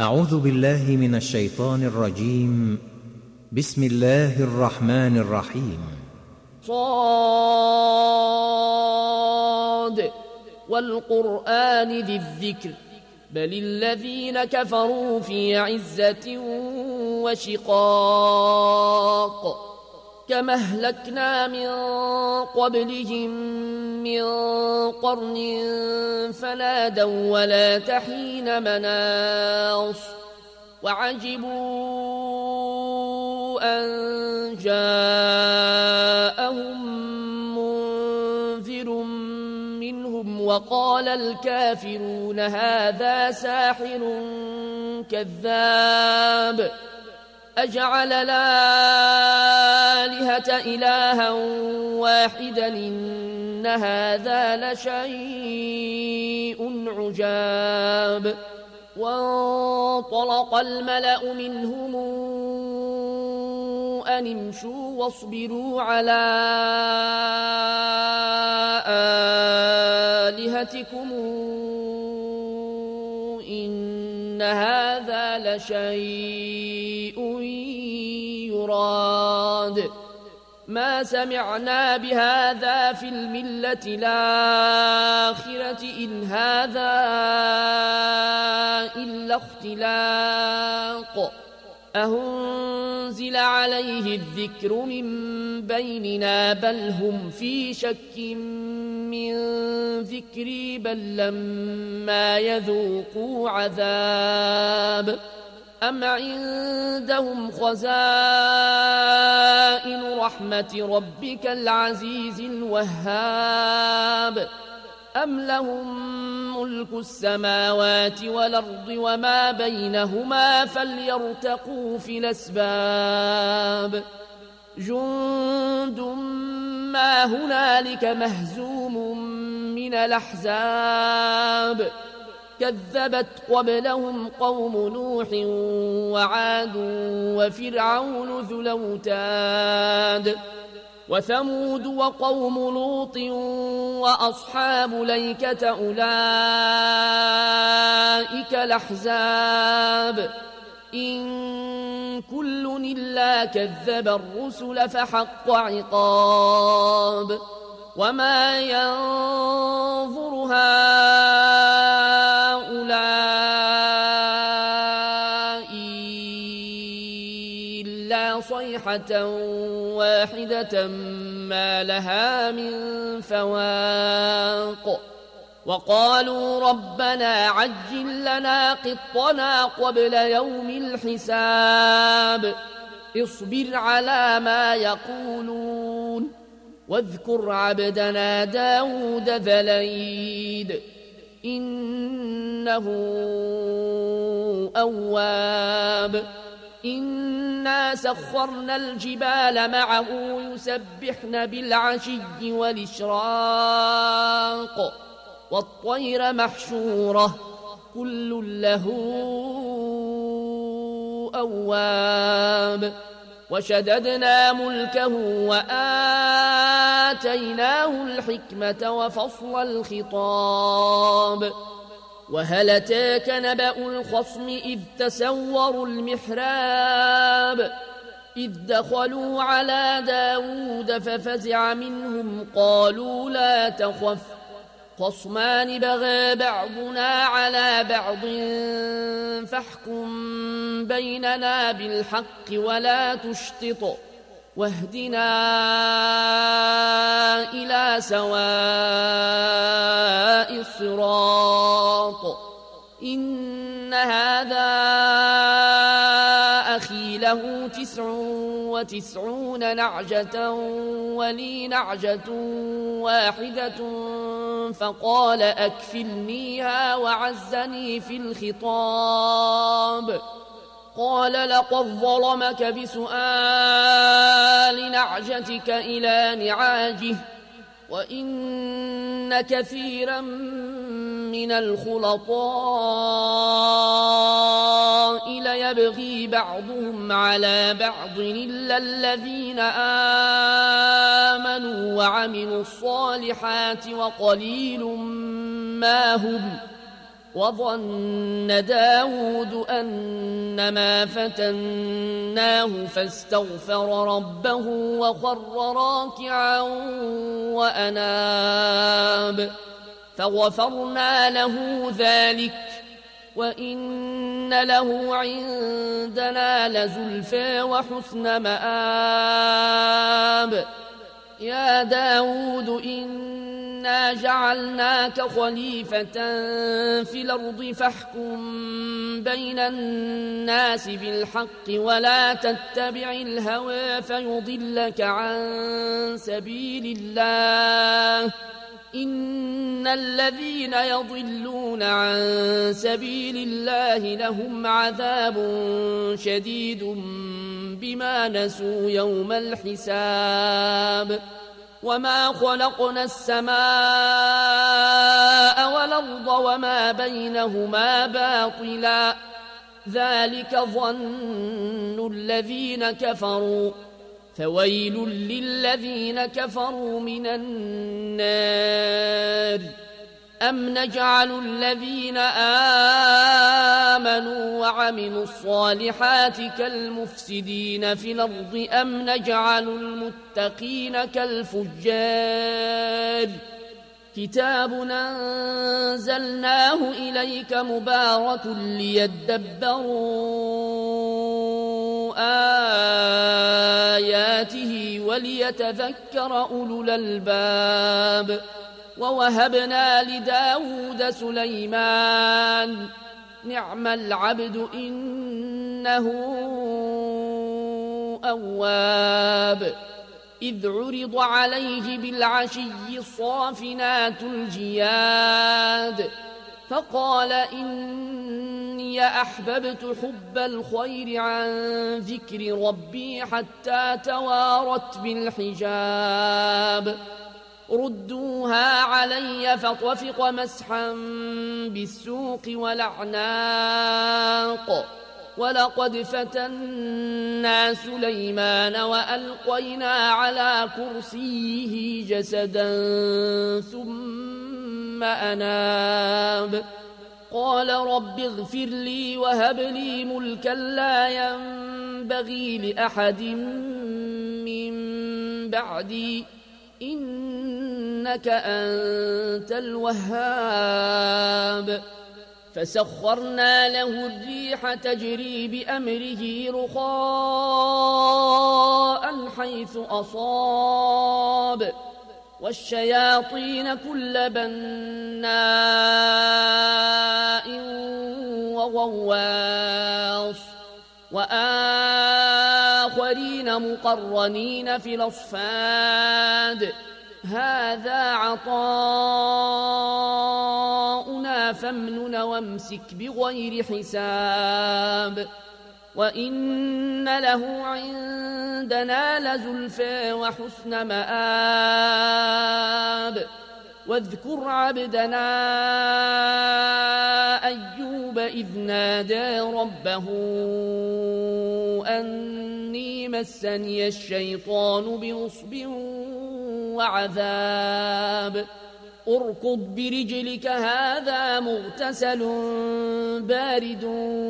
أعوذ بالله من الشيطان الرجيم. بسم الله الرحمن الرحيم. صاد والقرآن ذي الذكر بل الذين كفروا في عزة وشقاق كما أهلكنا من قبلهم من قرن فنادوا ولا تحين مناص وعجبوا أن جاءهم منذر منهم وقال الكافرون هذا ساحر كذاب أجعل الآلهة إلها واحدا إن هذا لشيء عجاب وانطلق الملأ منهم أن امشوا واصبروا على آلهتكم إن هذا لشيء يراد ما سمعنا بهذا في الملة الآخرة إن هذا إلا اختلاق أهنزل عليه الذكر من بيننا بل هم في شك من ذكري بل لما يذوقوا عذاب أم عندهم خزائن رحمة ربك العزيز الوهاب أم لهم ملك السماوات والأرض وما بينهما فليرتقوا في الأسباب جند ما هنالك مهزوم من الأحزاب كذبت قبلهم قوم نوح وعاد وفرعون ذو الأوتاد وثمود وقوم لوط وأصحاب الأيكة أولئك الأحزاب إن كل إلا كذب الرسل فحق عقاب وما ينظر هؤلاء إلا صيحة واحدة ما لها من فواق وقالوا ربنا عجل لنا قطنا قبل يوم الحساب اصبر على ما يقولون واذكر عبدنا داود ذا الأيد إنه أواب إنا سخرنا الجبال معه يسبحن بالعشي والإشراق والطير محشورة كل له أواب وشددنا ملكه وآتيناه الحكمة وفصل الخطاب وهل أتاك نبأ الخصم إذ تسوروا المحراب إذ دخلوا على داود ففزع منهم قالوا لا تخف خصمان بغى بعضنا على بعض فاحكم بيننا بالحق ولا تشطط واهدنا إلى سواء الصراط إن هذا أخي له 99 نعجة ولي نعجة واحدة فقال أكفلنيها وعزني في الخطاب قال لقد ظلمك بسؤال نعجتك إلى نعاجه وإن كثيرا من الخلطاء ليبغي بعضهم على بعض إلا الذين آمنوا وعملوا الصالحات وقليل ما هم وظن داود أنما فتناه فاستغفر ربه وخر راكعا وأناب فغفرنا له ذلك وإن له عندنا لزلفى وحسن مآب يا داود إنا جعلناك خليفة في الأرض فاحكم بين الناس بالحق ولا تتبع الهوى فيضلك عن سبيل الله إن الذين يضلون عن سبيل الله لهم عذاب شديد بما نسوا يوم الحساب وما خلقنا السماء والأرض وما بينهما باطلا ذلك ظن الذين كفروا فويل للذين كفروا من النار أم نجعل الذين آمنوا وعملوا الصالحات كالمفسدين في الأرض أم نجعل المتقين كالفجار كتاب أنزلناه إليك مبارك ليدبروا آياته وليتذكر أولو الألباب ووهبنا لداود سليمان نعم العبد إنه أواب إذ عرض عليه بالعشي الصافنات الجياد فقال إني أحببت حب الخير عن ذكر ربي حتى توارت بالحجاب ردوها علي فطفق مسحا بالسوق والأعناق ولقد فتنا سليمان وألقينا على كرسيه جسدا ثم أناب قال رب اغفر لي وهب لي ملكا لا ينبغي لأحد من بعدي إنك أنت الوهاب فسخرنا له الريح تجري بأمره رخاء حيث أصاب والشياطين كل بناء وغواص وآخرين مقرنين في الأصفاد هذا عطاؤنا فامنن وامسك بغير حساب وإن له عندنا لزلفى وحسن مآب واذكر عبدنا أيوب إذ نادى ربه أني مسني الشيطان بنصب وعذاب اركض برجلك هذا مغتسل بارد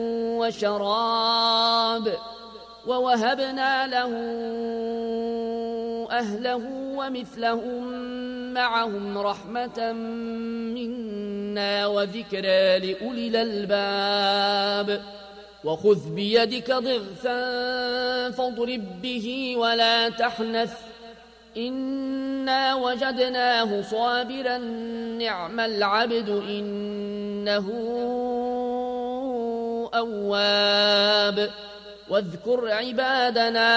وشراب ووهبنا له أهله ومثلهم معهم رحمة منا وذكرى لأولي الألباب وخذ بيدك ضغثا فاضرب به ولا تحنث إنا وجدناه صابرا نعم العبد إنه أواب واذكر عبادنا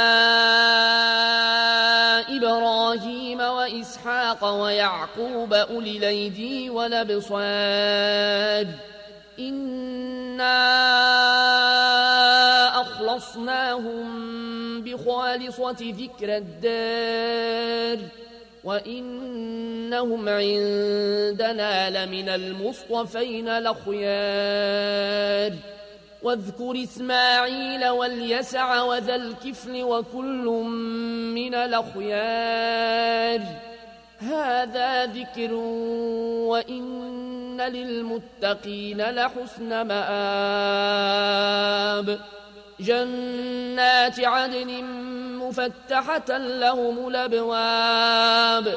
إبراهيم وإسحاق ويعقوب أولي الأيدي والأبصار إنا أخلصناهم بخالصة ذكر الدار وإنهم عندنا لمن المصطفين الأخيار واذكر إسماعيل واليسع وذا الكفل وكل من الأخيار هذا ذكر وإن للمتقين لحسن مآب جنات عدن مفتحة لهم الأبواب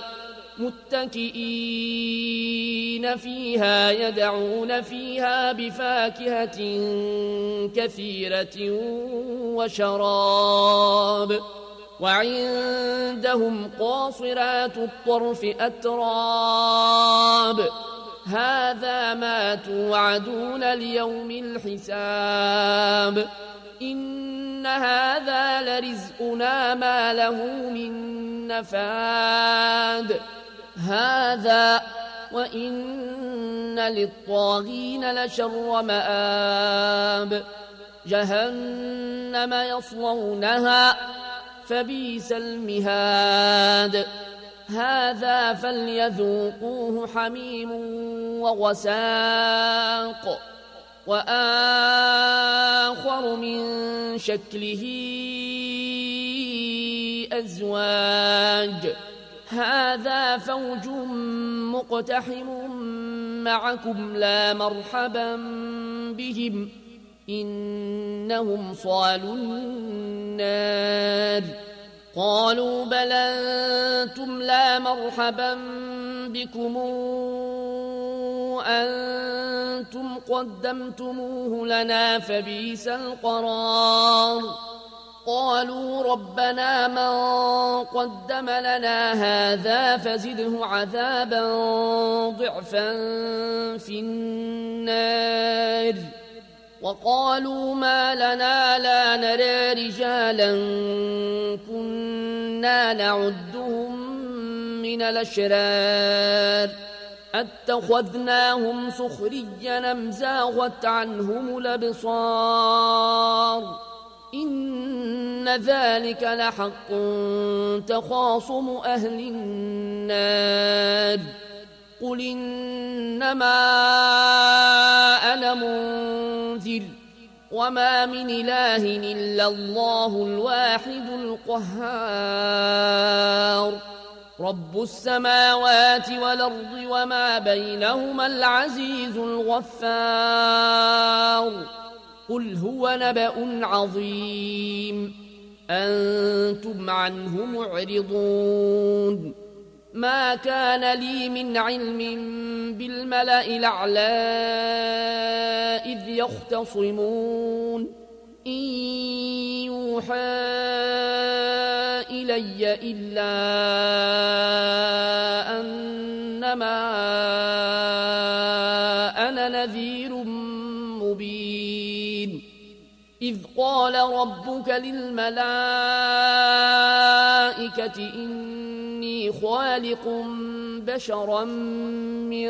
متكئين فيها يدعون فيها بفاكهة كثيرة وشراب وعندهم قاصرات الطرف أتراب هذا ما توعدون ليوم الحساب إن هذا لرزقنا ما له من نفاد هذا وإن للطاغين لشر مآب جهنم يصلونها فبئس المهاد هذا فليذوقوه حميم وغساق وآخر من شكله أزواج هذا فوج مقتحم معكم لا مرحبا بهم إنهم صالوا النار قالوا بل أنتم لا مرحبا بكم أنتم قدمتموه لنا فبئس القرار قالوا ربنا من قدم لنا هذا فزده عذابا ضعفا في النار وقالوا ما لنا لا نرى رجالا كنا نعدهم من الأشرار أتخذناهم سخريا أم زاغت عنهم الأبصار إن ذلك لحق تخاصم أهل النار قل إنما أنا منذر وما من إله إلا الله الواحد القهار رب السماوات والأرض وما بينهما العزيز الغفار قل هو نبأ عظيم أنتم عنه معرضون ما كان لي من علم بالملأ الأعلى إذ يختصمون إن يوحى إلي إلا أنما أنا نذير مبين إذ قال ربك للملائكة إني خالق بشرا من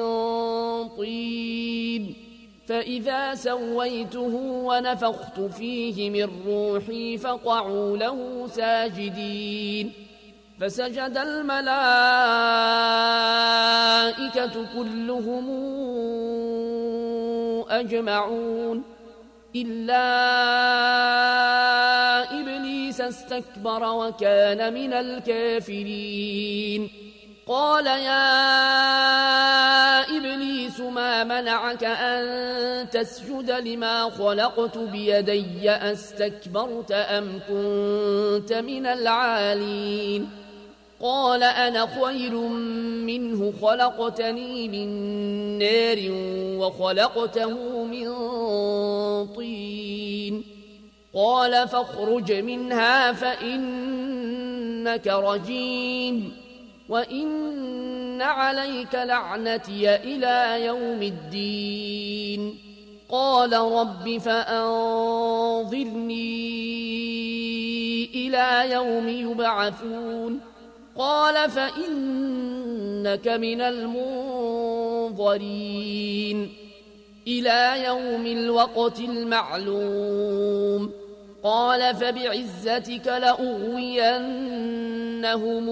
طين فإذا سويته ونفخت فيه من روحي فقعوا له ساجدين فسجد الملائكة كلهم أجمعون إلا إبليس استكبر وكان من الكافرين قال يا إبليس ما منعك أن تسجد لما خلقت بيدي أستكبرت أم كنت من العالين قال أنا خير منه خلقتني من نار وخلقته من طين قال فاخرج منها فإنك رجيم وإن عليك لعنتي إلى يوم الدين قال رب فأنظرني إلى يوم يبعثون قال فإنك من المنظرين إلى يوم الوقت المعلوم قال فبعزتك لأغوينهم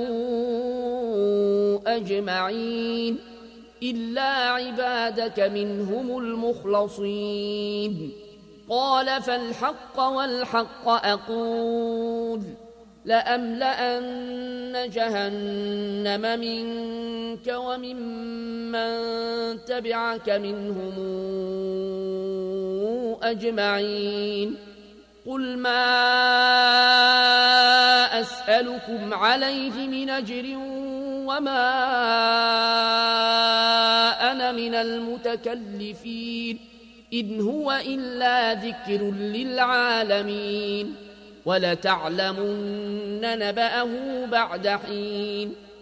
أجمعين إلا عبادك منهم المخلصين قال فالحق والحق أقول لأملأن جهنم منك وممن تبعك منهم أجمعين قل ما أسألكم عليه من أجر وما أنا من المتكلفين إن هو إلا ذكر للعالمين ولتعلمن نبأه بعد حين